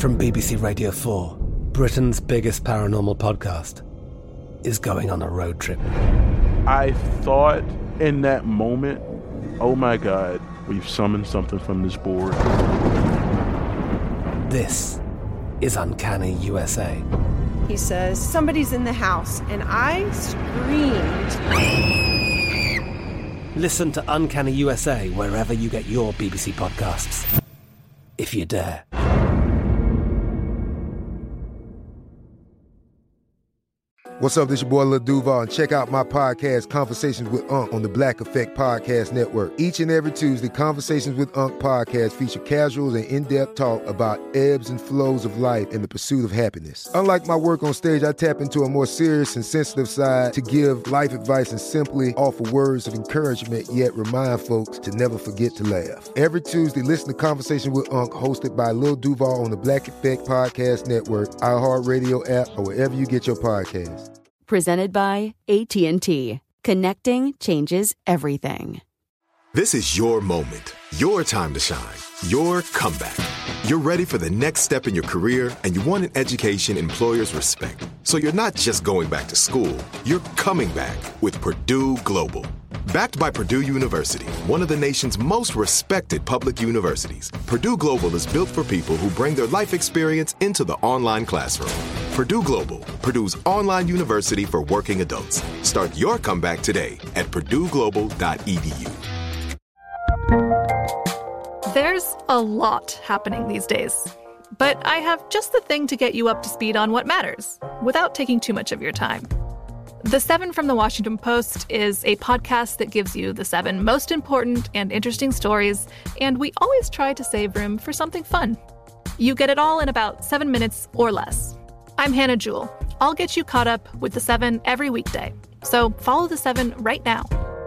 From BBC Radio 4, Britain's biggest paranormal podcast is going on a road trip. I thought in that moment, oh my God, we've summoned something from this board. This is Uncanny USA. He says, somebody's in the house, and I screamed. Listen to Uncanny USA wherever you get your BBC podcasts, if you dare. What's up, this your boy Lil Duval, and check out my podcast, Conversations with Unc, on the Black Effect Podcast Network. Each and every Tuesday, Conversations with Unc podcast feature casuals and in-depth talk about ebbs and flows of life and the pursuit of happiness. Unlike my work on stage, I tap into a more serious and sensitive side to give life advice and simply offer words of encouragement, yet remind folks to never forget to laugh. Every Tuesday, listen to Conversation with Unc, hosted by Lil Duval on the Black Effect Podcast Network, iHeartRadio app, or wherever you get your podcasts. Presented by AT&T. Connecting changes everything. This is your moment, your time to shine, your comeback. You're ready for the next step in your career, and you want an education employers respect. So you're not just going back to school, you're coming back with Purdue Global. Backed by Purdue University, one of the nation's most respected public universities, Purdue Global is built for people who bring their life experience into the online classroom. Purdue Global, Purdue's online university for working adults. Start your comeback today at purdueglobal.edu. There's a lot happening these days, but I have just the thing to get you up to speed on what matters without taking too much of your time. The 7 from the Washington Post is a podcast that gives you the 7 most important and interesting stories, and we always try to save room for something fun. You get it all in about 7 minutes or less. I'm Hannah Jewell. I'll get you caught up with the 7 every weekday. So follow the 7 right now.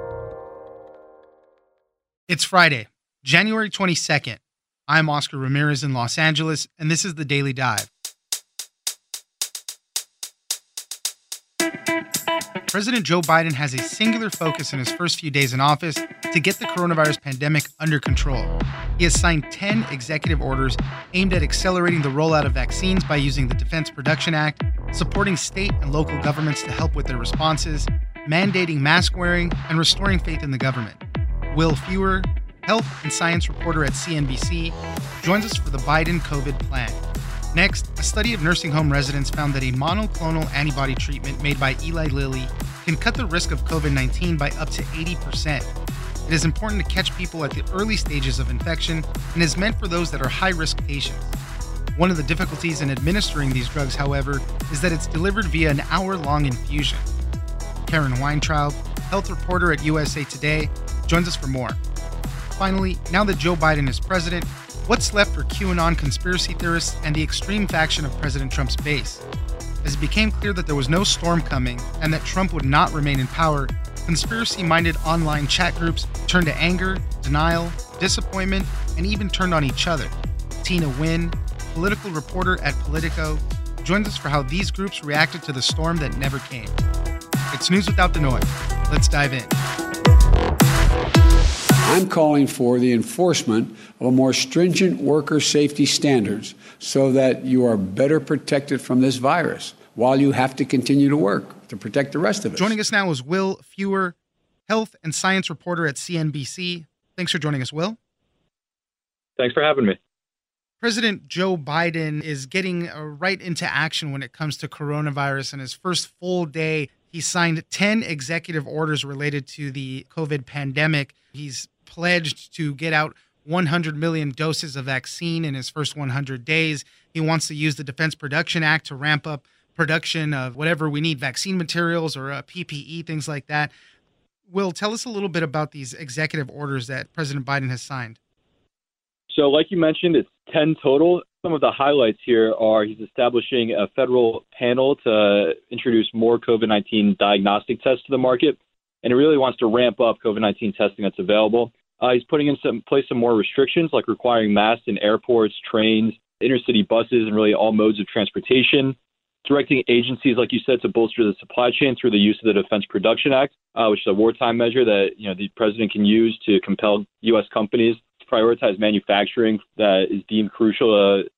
It's Friday, January 22nd. I'm Oscar Ramirez in Los Angeles, and this is the Daily Dive. President Joe Biden has a singular focus in his first few days in office to get the coronavirus pandemic under control. He has signed 10 executive orders aimed at accelerating the rollout of vaccines by using the Defense Production Act, supporting state and local governments to help with their responses, mandating mask wearing, and restoring faith in the government. Will Fewer, health and science reporter at CNBC, joins us for the Biden COVID plan. Next, a study of nursing home residents found that a monoclonal antibody treatment made by Eli Lilly can cut the risk of COVID-19 by up to 80%. It is important to catch people at the early stages of infection and is meant for those that are high-risk patients. One of the difficulties in administering these drugs, however, is that it's delivered via an hour-long infusion. Karen Weintraub, health reporter at USA Today, joins us for more. Finally, now that Joe Biden is president, what's left for QAnon conspiracy theorists and the extreme faction of President Trump's base? As it became clear that there was no storm coming and that Trump would not remain in power, conspiracy-minded online chat groups turned to anger, denial, disappointment, and even turned on each other. Tina Nguyen, political reporter at Politico, joins us for how these groups reacted to the storm that never came. It's news without the noise. Let's dive in. I'm calling for the enforcement of a more stringent worker safety standards so that you are better protected from this virus while you have to continue to work to protect the rest of us. Joining us now is Will Fewer, health and science reporter at CNBC. Thanks for joining us, Will. Thanks for having me. President Joe Biden is getting right into action when it comes to coronavirus. In his first full day, he signed 10 executive orders related to the COVID pandemic. He's pledged to get out 100 million doses of vaccine in his first 100 days. He wants to use the Defense Production Act to ramp up production of whatever we need, vaccine materials or PPE, things like that. Will, tell us a little bit about these executive orders that President Biden has signed. So like you mentioned, it's 10 total. Some of the highlights here are he's establishing a federal panel to introduce more COVID-19 diagnostic tests to the market, and he really wants to ramp up COVID-19 testing that's available. He's putting in some more restrictions, like requiring masks in airports, trains, intercity buses, and really all modes of transportation. Directing agencies, like you said, to bolster the supply chain through the use of the Defense Production Act, which is a wartime measure that the president can use to compel U.S. companies to prioritize manufacturing that is deemed crucial to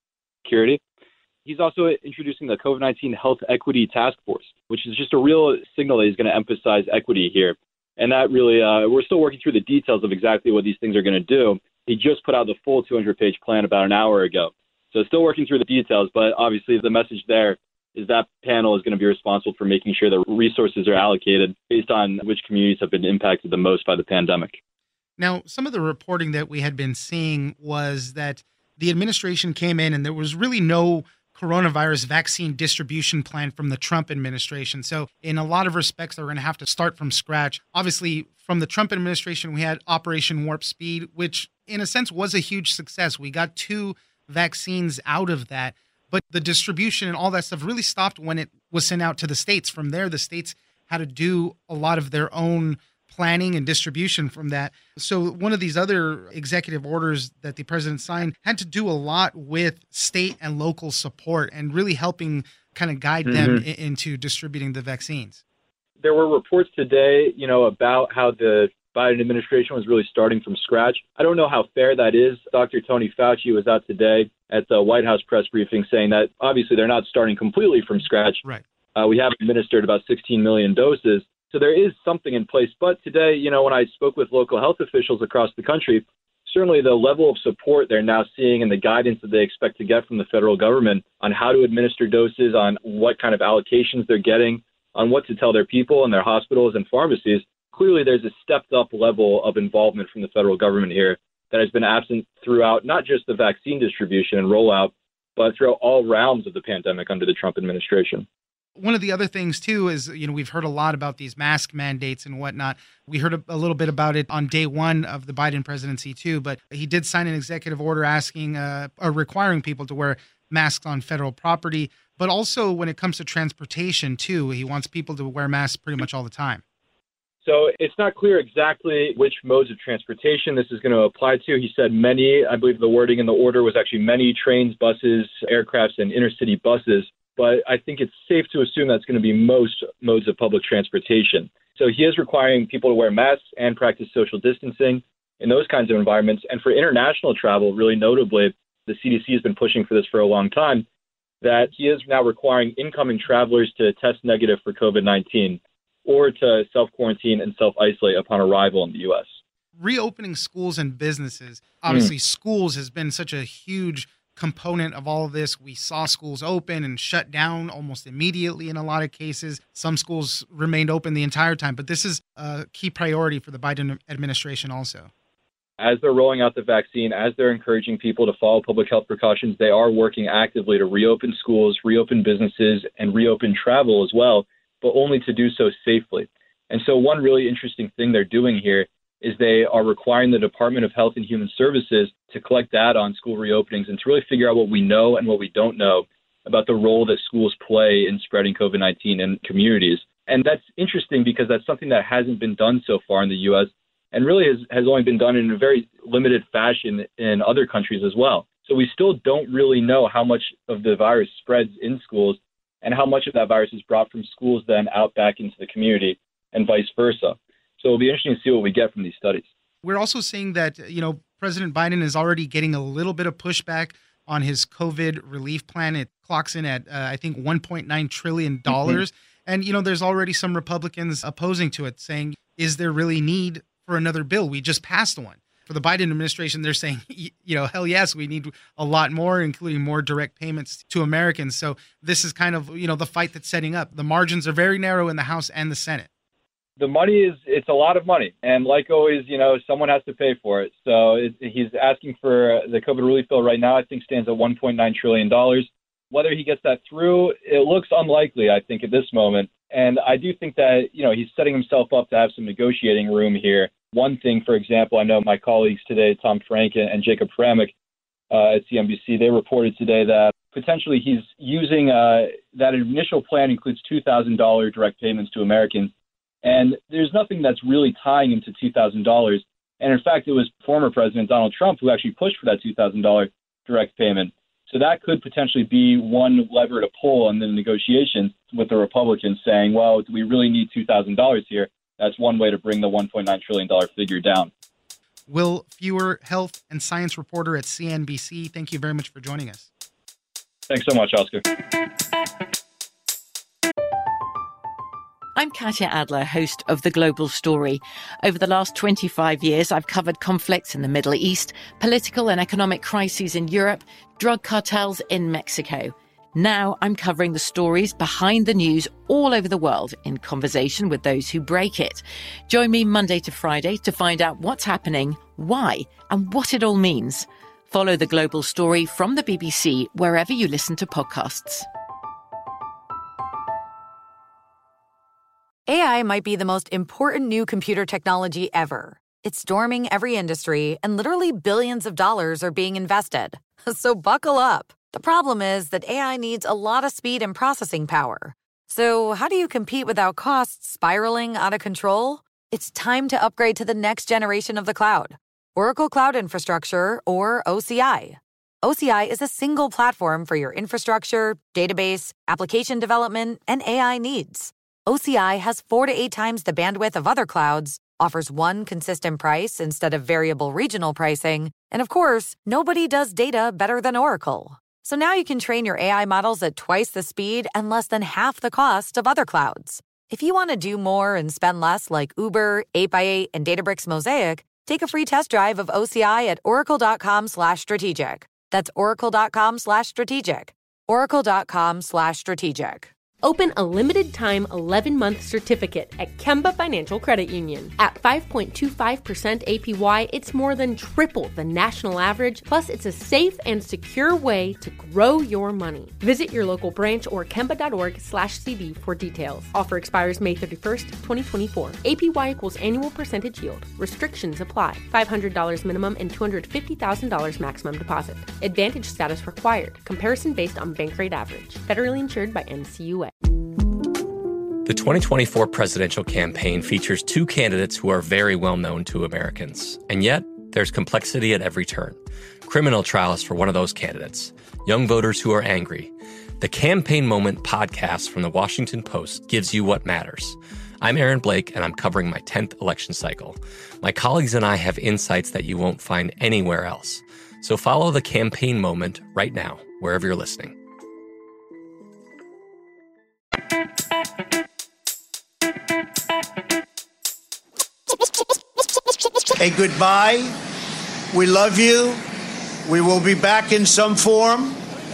security. He's also introducing the COVID-19 Health Equity Task Force, which is just a real signal that he's going to emphasize equity here. And that really, we're still working through the details of exactly what these things are going to do. He just put out the full 200-page plan about an hour ago. So still working through the details, but obviously the message there is that panel is going to be responsible for making sure that resources are allocated based on which communities have been impacted the most by the pandemic. Now, some of the reporting that we had been seeing was that the administration came in and there was really no coronavirus vaccine distribution plan from the Trump administration. So in a lot of respects, they're going to have to start from scratch. Obviously, from the Trump administration, we had Operation Warp Speed, which in a sense was a huge success. We got 2 vaccines out of that, but the distribution and all that stuff really stopped when it was sent out to the states. From there, the states had to do a lot of their own planning and distribution from that. So one of these other executive orders that the president signed had to do a lot with state and local support and really helping kind of guide them into distributing the vaccines. There were reports today, about how the Biden administration was really starting from scratch. I don't know how fair that is. Dr. Tony Fauci was out today at the White House press briefing saying that obviously they're not starting completely from scratch. Right. We have administered about 16 million doses. So there is something in place. But today, when I spoke with local health officials across the country, certainly the level of support they're now seeing and the guidance that they expect to get from the federal government on how to administer doses, on what kind of allocations they're getting, on what to tell their people and their hospitals and pharmacies, clearly there's a stepped up level of involvement from the federal government here that has been absent throughout not just the vaccine distribution and rollout, but throughout all rounds of the pandemic under the Trump administration. One of the other things, too, is, we've heard a lot about these mask mandates and whatnot. We heard a little bit about it on day one of the Biden presidency, too. But he did sign an executive order asking or requiring people to wear masks on federal property. But also when it comes to transportation, too, he wants people to wear masks pretty much all the time. So it's not clear exactly which modes of transportation this is going to apply to. He said many, I believe the wording in the order was actually many trains, buses, aircrafts, and intercity buses. But I think it's safe to assume that's going to be most modes of public transportation. So he is requiring people to wear masks and practice social distancing in those kinds of environments. And for international travel, really notably, the CDC has been pushing for this for a long time, that he is now requiring incoming travelers to test negative for COVID-19 or to self-quarantine and self-isolate upon arrival in the U.S. Reopening schools and businesses. Obviously, schools has been such a huge component of all of this. We saw schools open and shut down almost immediately in a lot of cases. Some schools remained open the entire time, but this is a key priority for the Biden administration also. As they're rolling out the vaccine, as they're encouraging people to follow public health precautions, they are working actively to reopen schools, reopen businesses, and reopen travel as well, but only to do so safely. And so one really interesting thing they're doing here is they are requiring the Department of Health and Human Services to collect data on school reopenings and to really figure out what we know and what we don't know about the role that schools play in spreading COVID-19 in communities. And that's interesting because that's something that hasn't been done so far in the U.S. and really has only been done in a very limited fashion in other countries as well. So we still don't really know how much of the virus spreads in schools and how much of that virus is brought from schools then out back into the community and vice versa. So it'll be interesting to see what we get from these studies. We're also seeing that, President Biden is already getting a little bit of pushback on his COVID relief plan. It clocks in at, I think, $1.9 trillion. And, there's already some Republicans opposing to it saying, is there really need for another bill? We just passed one. For the Biden administration, they're saying, hell yes, we need a lot more, including more direct payments to Americans. So this is kind of, the fight that's setting up. The margins are very narrow in the House and the Senate. The money it's a lot of money. And like always, someone has to pay for it. So he's asking for the COVID relief bill right now, I think stands at $1.9 trillion. Whether he gets that through, it looks unlikely, I think, at this moment. And I do think that, he's setting himself up to have some negotiating room here. One thing, for example, I know my colleagues today, Tom Frank and Jacob Framick at CNBC, they reported today that potentially he's using that initial plan includes $2,000 direct payments to Americans. And there's nothing that's really tying him to $2,000. And in fact, it was former President Donald Trump who actually pushed for that $2,000 direct payment. So that could potentially be one lever to pull in the negotiations with the Republicans saying, well, do we really need $2,000 here? That's one way to bring the $1.9 trillion figure down. Will Feuer, health and science reporter at CNBC, thank you very much for joining us. Thanks so much, Oscar. I'm Katya Adler, host of The Global Story. Over the last 25 years, I've covered conflicts in the Middle East, political and economic crises in Europe, drug cartels in Mexico. Now I'm covering the stories behind the news all over the world in conversation with those who break it. Join me Monday to Friday to find out what's happening, why, and what it all means. Follow The Global Story from the BBC wherever you listen to podcasts. AI might be the most important new computer technology ever. It's storming every industry, and literally billions of dollars are being invested. So buckle up. The problem is that AI needs a lot of speed and processing power. So how do you compete without costs spiraling out of control? It's time to upgrade to the next generation of the cloud. Oracle Cloud Infrastructure, or OCI. OCI is a single platform for your infrastructure, database, application development, and AI needs. OCI has 4 to 8 times the bandwidth of other clouds, offers one consistent price instead of variable regional pricing, and of course, nobody does data better than Oracle. So now you can train your AI models at twice the speed and less than half the cost of other clouds. If you want to do more and spend less like Uber, 8x8, and Databricks Mosaic, take a free test drive of OCI at oracle.com/strategic. That's oracle.com/strategic. Oracle.com/strategic. Open a limited-time 11-month certificate at Kemba Financial Credit Union. At 5.25% APY, it's more than triple the national average, plus it's a safe and secure way to grow your money. Visit your local branch or kemba.org/cd for details. Offer expires May 31st, 2024. APY equals annual percentage yield. Restrictions apply. $500 minimum and $250,000 maximum deposit. Advantage status required. Comparison based on bank rate average. Federally insured by NCUA. The 2024 presidential campaign features two candidates who are very well known to Americans. And yet, there's complexity at every turn. Criminal trials for one of those candidates. Young voters who are angry. The Campaign Moment podcast from the Washington Post gives you what matters. I'm Aaron Blake, and I'm covering my 10th election cycle. My colleagues and I have insights that you won't find anywhere else. So follow The Campaign Moment right now, wherever you're listening. A goodbye. We love you. We will be back in some form.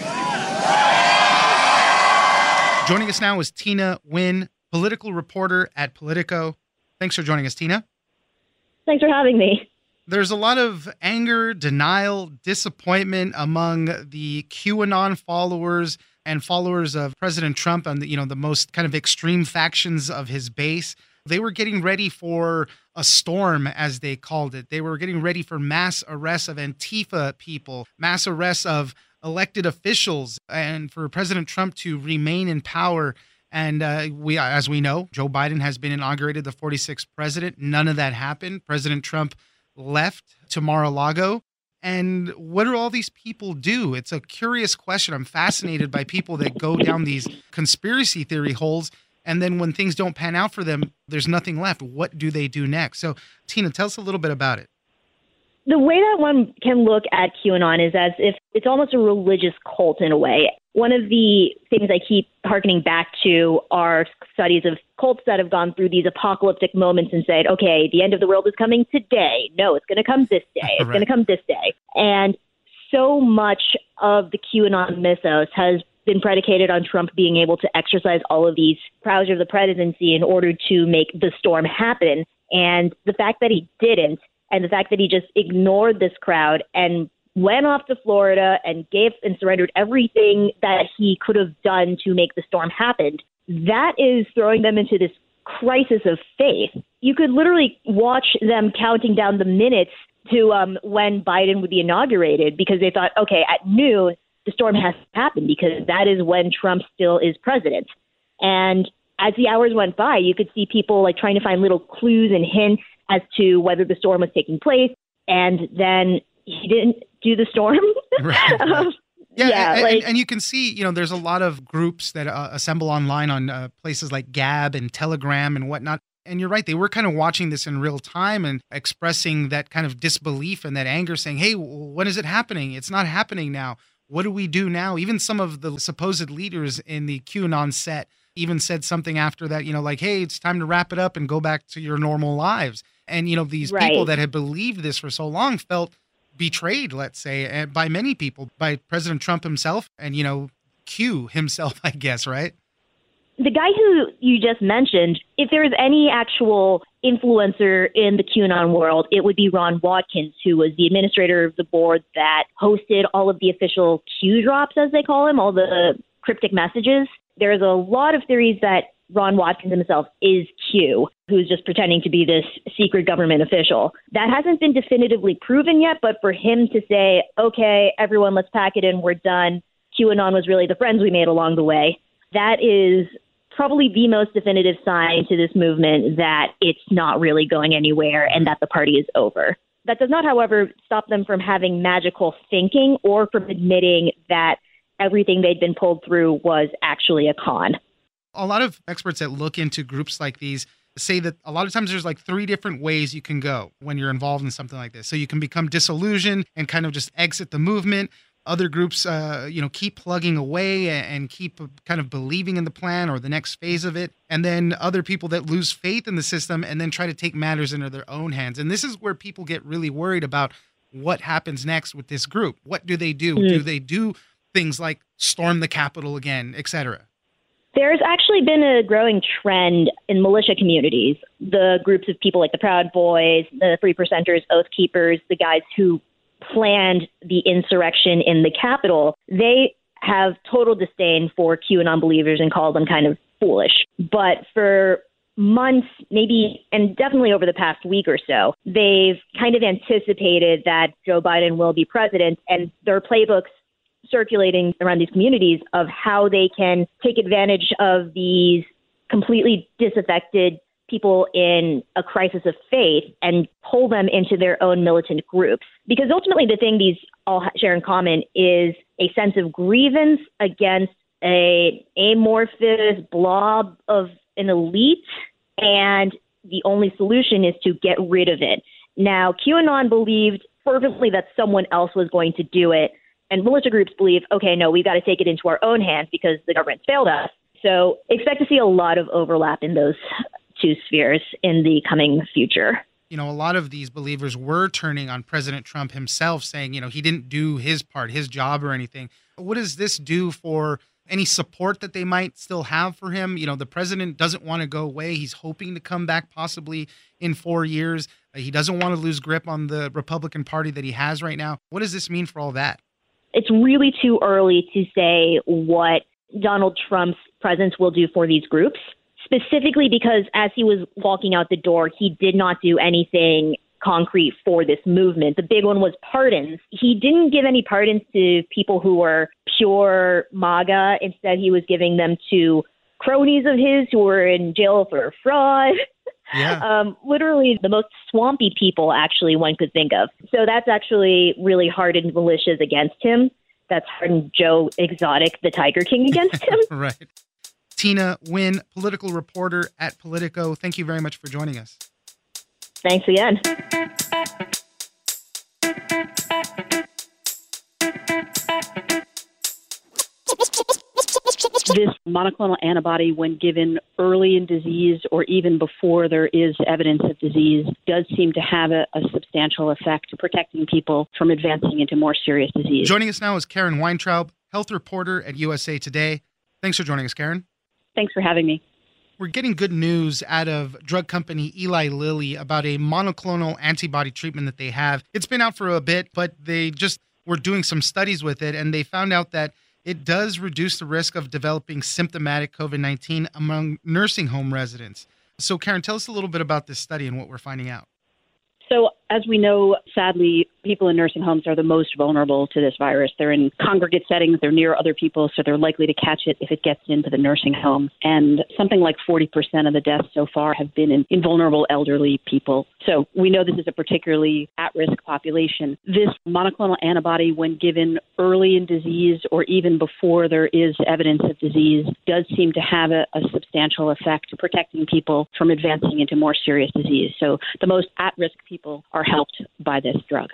Joining us now is Tina Nguyen, political reporter at Politico. Thanks for joining us, Tina. Thanks for having me. There's a lot of anger, denial, disappointment among the QAnon followers and followers of President Trump and the most kind of extreme factions of his base. They were getting ready for a storm, as they called it. They were getting ready for mass arrests of Antifa people, mass arrests of elected officials, and for President Trump to remain in power. And as we know, Joe Biden has been inaugurated the 46th president. None of that happened. President Trump left to Mar-a-Lago. And what do all these people do? It's a curious question. I'm fascinated by people that go down these conspiracy theory holes. And then when things don't pan out for them, there's nothing left. What do they do next? So, Tina, tell us a little bit about it. The way that one can look at QAnon is as if it's almost a religious cult in a way. One of the things I keep hearkening back to are studies of cults that have gone through these apocalyptic moments and said, okay, the end of the world is coming today. No, it's going to come this day. It's going to come this day. And so much of the QAnon mythos has been predicated on Trump being able to exercise all of these powers of the presidency in order to make the storm happen. And the fact that he didn't, and the fact that he just ignored this crowd and went off to Florida and gave and surrendered everything that he could have done to make the storm happen, that is throwing them into this crisis of faith. You could literally watch them counting down the minutes to when Biden would be inaugurated, because they thought, okay, at noon, the storm has to happen because that is when Trump still is president. And as the hours went by, you could see people like trying to find little clues and hints as to whether the storm was taking place. And then he didn't do the storm. Right. And you can see, there's a lot of groups that assemble online on places like Gab and Telegram and whatnot. And you're right. They were kind of watching this in real time and expressing that kind of disbelief and that anger, saying, hey, when is it happening? It's not happening now. what do we do now? Even some of the supposed leaders in the QAnon set even said something after that, like, hey, it's time to wrap it up and go back to your normal lives. And, these people that had believed this for so long felt betrayed, let's say, by many people, by President Trump himself and, Q himself, I guess, right? The guy who you just mentioned, if there is any actual influencer in the QAnon world, it would be Ron Watkins, who was the administrator of the board that hosted all of the official Q drops, as they call them, all the cryptic messages. There's a lot of theories that Ron Watkins himself is Q, who's just pretending to be this secret government official. That hasn't been definitively proven yet, but for him to say, okay, everyone, let's pack it in, we're done, QAnon was really the friends we made along the way, that is probably the most definitive sign to this movement that it's not really going anywhere and that the party is over. That does not, however, stop them from having magical thinking or from admitting that everything they'd been pulled through was actually a con. A lot of experts that look into groups like these say that a lot of times there's like 3 different ways you can go when you're involved in something like this. So you can become disillusioned and kind of just exit the movement. Other groups, keep plugging away and keep kind of believing in the plan or the next phase of it. And then other people that lose faith in the system and then try to take matters into their own hands. And this is where people get really worried about what happens next with this group. What do they do? Do they do things like storm the Capitol again, et cetera? There's actually been a growing trend in militia communities. The groups of people like the Proud Boys, the 3 Percenters, Oath Keepers, the guys who planned the insurrection in the Capitol, they have total disdain for QAnon believers and call them kind of foolish. But for months, maybe, and definitely over the past week or so, they've kind of anticipated that Joe Biden will be president, and there are playbooks circulating around these communities of how they can take advantage of these completely disaffected people in a crisis of faith and pull them into their own militant groups. Because ultimately the thing these all share in common is a sense of grievance against a amorphous blob of an elite, and the only solution is to get rid of it. Now, QAnon believed fervently that someone else was going to do it, and militia groups believe, okay, no, we've got to take it into our own hands because the government's failed us. So expect to see a lot of overlap in those 2 spheres in the coming future. A lot of these believers were turning on President Trump himself, saying, he didn't do his part, his job or anything. What does this do for any support that they might still have for him? The president doesn't want to go away. He's hoping to come back possibly in 4 years. He doesn't want to lose grip on the Republican Party that he has right now. What does this mean for all that? It's really too early to say what Donald Trump's presence will do for these groups, specifically because as he was walking out the door, he did not do anything concrete for this movement. The big one was pardons. He didn't give any pardons to people who were pure MAGA. Instead, he was giving them to cronies of his who were in jail for fraud. Yeah. Literally the most swampy people, actually, one could think of. So that's actually really hardened militias against him. That's hardened Joe Exotic, the Tiger King, against him. Right. Tina Nguyen, political reporter at Politico. Thank you very much for joining us. Thanks again. This monoclonal antibody, when given early in disease or even before there is evidence of disease, does seem to have a substantial effect protecting people from advancing into more serious disease. Joining us now is Karen Weintraub, health reporter at USA Today. Thanks for joining us, Karen. Thanks for having me. We're getting good news out of drug company Eli Lilly about a monoclonal antibody treatment that they have. It's been out for a bit, but they just were doing some studies with it, and they found out that it does reduce the risk of developing symptomatic COVID-19 among nursing home residents. So, Karen, tell us a little bit about this study and what we're finding out. So, as we know, sadly, people in nursing homes are the most vulnerable to this virus. They're in congregate settings, they're near other people, so they're likely to catch it if it gets into the nursing home. And something like 40% of the deaths so far have been in vulnerable elderly people. So we know this is a particularly at-risk population. This monoclonal antibody, when given early in disease or even before there is evidence of disease, does seem to have a substantial effect protecting people from advancing into more serious disease. So the most at-risk people are helped by this drug.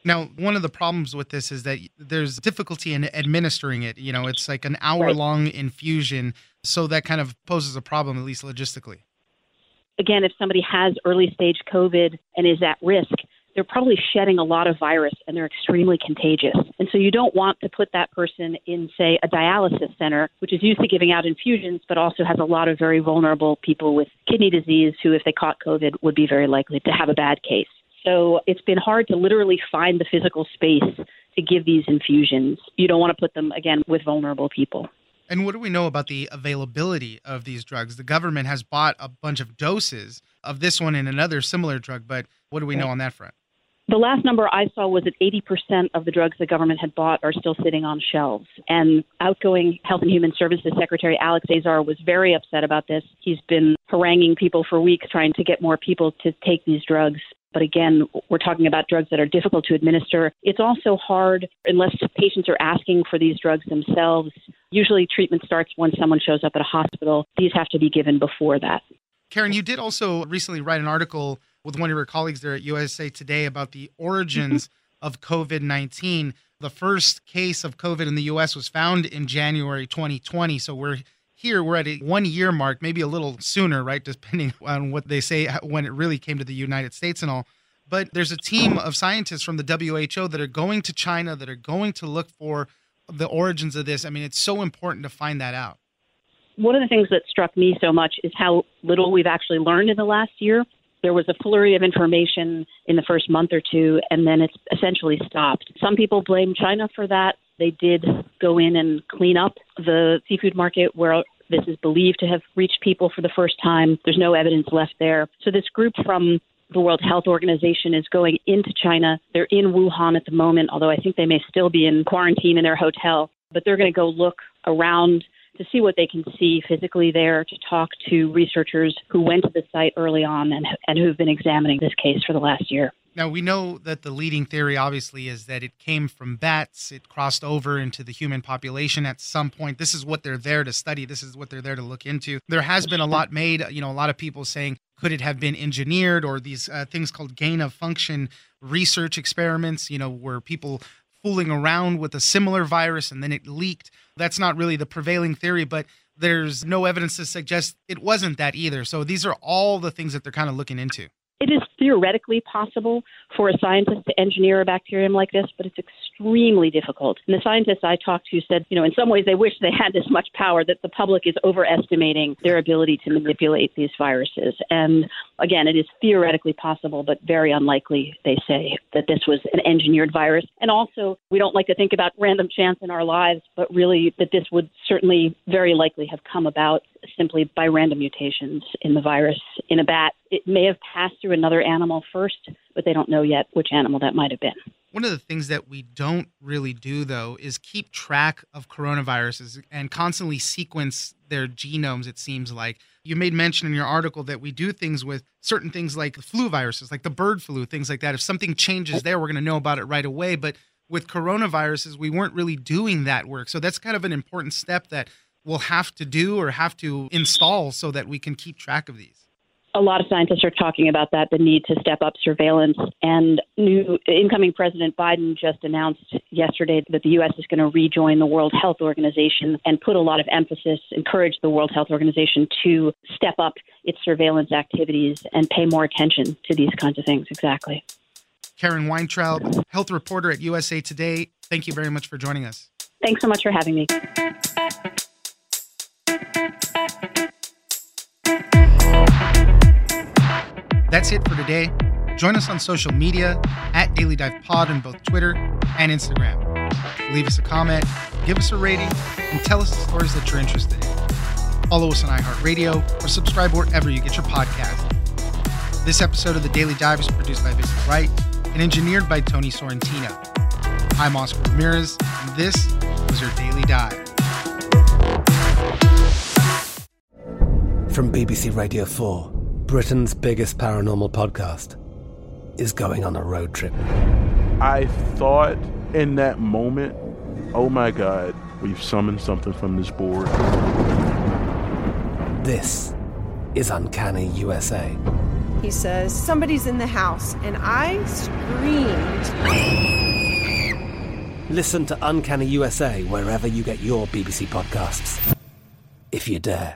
Now, one of the problems with this is that there's difficulty in administering it. You know, it's like an hour-long infusion, so that kind of poses a problem, at least logistically. Again, if somebody has early-stage COVID and is at risk, they're probably shedding a lot of virus and they're extremely contagious. And so you don't want to put that person in, say, a dialysis center, which is used to giving out infusions, but also has a lot of very vulnerable people with kidney disease who, if they caught COVID, would be very likely to have a bad case. So it's been hard to literally find the physical space to give these infusions. You don't want to put them, again, with vulnerable people. And what do we know about the availability of these drugs? The government has bought a bunch of doses of this one and another similar drug, but what do we know on that front? The last number I saw was that 80% of the drugs the government had bought are still sitting on shelves. And outgoing Health and Human Services Secretary Alex Azar was very upset about this. He's been haranguing people for weeks trying to get more people to take these drugs. But again, we're talking about drugs that are difficult to administer. It's also hard unless patients are asking for these drugs themselves. Usually treatment starts when someone shows up at a hospital. These have to be given before that. Karen, you did also recently write an article with one of your colleagues there at USA Today about the origins of COVID-19. The first case of COVID in the U.S. was found in January 2020. So we're at a 1 year mark, maybe a little sooner, right? Depending on what they say when it really came to the United States and all. But there's a team of scientists from the WHO that are going to China, that are going to look for the origins of this. I mean, it's so important to find that out. One of the things that struck me so much is how little we've actually learned in the last year. There was a flurry of information in the first month or two, and then it's essentially stopped. Some people blame China for that. They did go in and clean up the seafood market where this is believed to have reached people for the first time. There's no evidence left there. So this group from the World Health Organization is going into China. They're in Wuhan at the moment, although I think they may still be in quarantine in their hotel. But they're going to go look around to see what they can see physically there, to talk to researchers who went to the site early on and who've been examining this case for the last year. Now, we know that the leading theory, obviously, is that it came from bats. It crossed over into the human population at some point. This is what they're there to study. This is what they're there to look into. There has been a lot made, a lot of people saying, could it have been engineered, or these things called gain-of-function research experiments, where people fooling around with a similar virus and then it leaked. That's not really the prevailing theory, but there's no evidence to suggest it wasn't that either. So these are all the things that they're kind of looking into. It is theoretically possible for a scientist to engineer a bacterium like this, but it's extremely difficult. And the scientists I talked to said, in some ways they wish they had this much power, that the public is overestimating their ability to manipulate these viruses. And again, it is theoretically possible, but very unlikely, they say, that this was an engineered virus. And also, we don't like to think about random chance in our lives, but really that this would certainly very likely have come about simply by random mutations in the virus in a bat. It may have passed through another animal first, but they don't know yet which animal that might have been. One of the things that we don't really do, though, is keep track of coronaviruses and constantly sequence their genomes, it seems like. You made mention in your article that we do things with certain things like the flu viruses, like the bird flu, things like that. If something changes there, we're going to know about it right away. But with coronaviruses, we weren't really doing that work. So that's kind of an important step that we'll have to do or have to install so that we can keep track of these. A lot of scientists are talking about that, the need to step up surveillance. And new incoming President Biden just announced yesterday that the U.S. is going to rejoin the World Health Organization and put a lot of emphasis, encourage the World Health Organization to step up its surveillance activities and pay more attention to these kinds of things. Exactly. Karen Weintraub, health reporter at USA Today, thank you very much for joining us. Thanks so much for having me. That's it for today. Join us on social media at Daily Dive Pod on both Twitter and Instagram. Leave us a comment, give us a rating, and tell us the stories that you're interested in. Follow us on iHeartRadio or subscribe wherever you get your podcast. This episode of The Daily Dive is produced by Vincent Wright and engineered by Tony Sorrentino. I'm Oscar Ramirez, and this was your Daily Dive. From BBC Radio 4, Britain's biggest paranormal podcast is going on a road trip. I thought in that moment, oh my God, we've summoned something from this board. This is Uncanny USA. He says, somebody's in the house, and I screamed. Listen to Uncanny USA wherever you get your BBC podcasts, if you dare.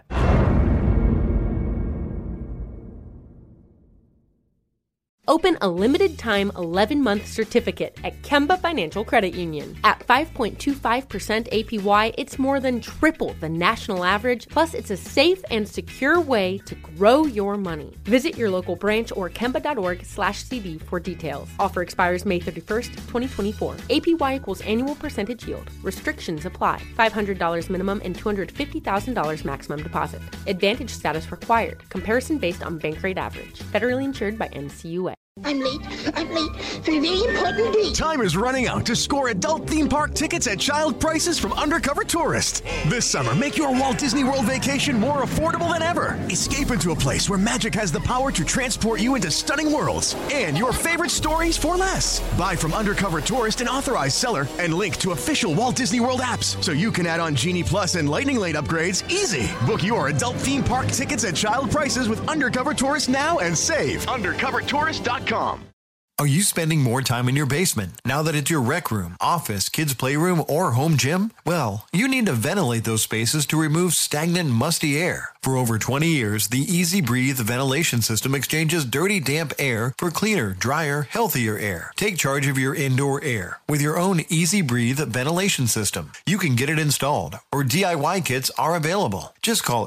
Open a limited-time 11-month certificate at Kemba Financial Credit Union. At 5.25% APY, it's more than triple the national average, plus it's a safe and secure way to grow your money. Visit your local branch or kemba.org/cd for details. Offer expires May 31st, 2024. APY equals annual percentage yield. Restrictions apply. $500 minimum and $250,000 maximum deposit. Advantage status required. Comparison based on bank rate average. Federally insured by NCUA. I'm late for a very important date. Time is running out to score adult theme park tickets at child prices from Undercover Tourist. This summer, make your Walt Disney World vacation more affordable than ever. Escape into a place where magic has the power to transport you into stunning worlds and your favorite stories for less. Buy from Undercover Tourist, an authorized seller, and link to official Walt Disney World apps so you can add on Genie Plus and Lightning Lane upgrades easy. Book your adult theme park tickets at child prices with Undercover Tourist now and save. UndercoverTourist.com. Are you spending more time in your basement now that it's your rec room, office, kids' playroom, or home gym? Well, you need to ventilate those spaces to remove stagnant, musty air. For over 20 years, the Easy Breathe ventilation system exchanges dirty, damp air for cleaner, drier, healthier air. Take charge of your indoor air with your own Easy Breathe ventilation system. You can get it installed, or DIY kits are available. Just call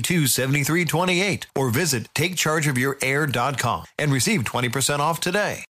866-822-7328 or visit takechargeofyourair.com and receive 20% off today.